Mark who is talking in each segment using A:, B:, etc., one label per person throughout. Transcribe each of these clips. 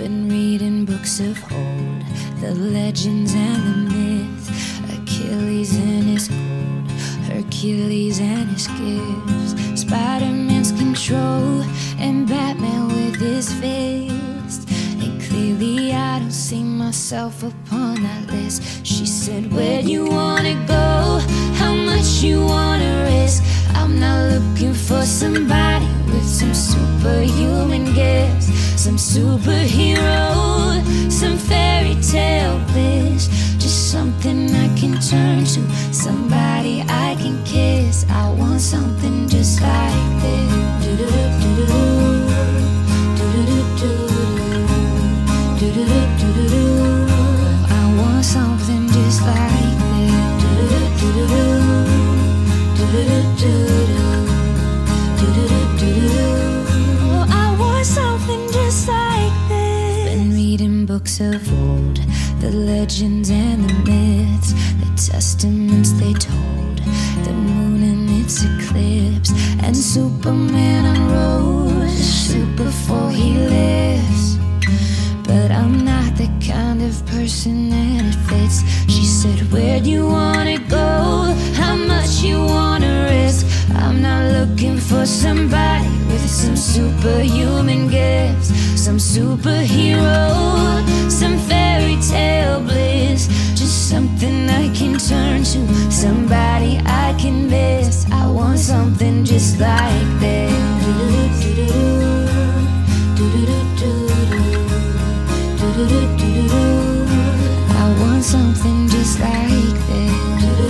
A: Been reading books of old, the legends and the myth. Achilles and his gold, Hercules and his gifts, Spider-Man's control, and Batman with his fist. And clearly I don't see myself upon that list. She said, where do you wanna go? How much you wanna risk? I'm not looking for somebody with some superhuman gifts, some superhero, some fairy tale bliss. Just something I can turn to, somebody I can kiss. I want something just like this. I want something just like oh, I want something just like this. Been reading books of old, the legends and the myths, the testaments they told, the moon and its eclipse, and Superman unrose just before he lives. But I'm not the kind of person that it fits. She said, where do you wanna go? How much you wanna risk? I'm not looking for somebody with some superhuman gifts, some superhero, some fairy tale bliss. Just something I can turn to, somebody I can miss. I want something just like this. I want something just like this.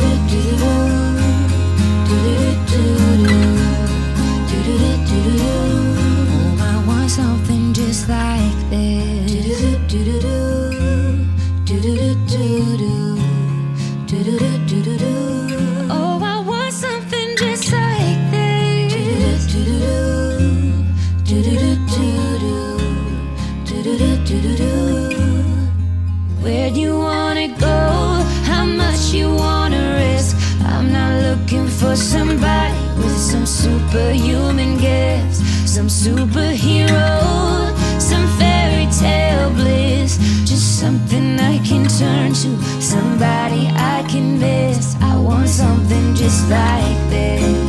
A: Oh, I want something just like this. Oh, I want something just like this. Where do you wanna go? How much you wanna risk? I'm not looking for somebody with some superhuman gifts, some superhero, some fairy tale bliss. Just something I can turn to, somebody I can miss. I want something just like this.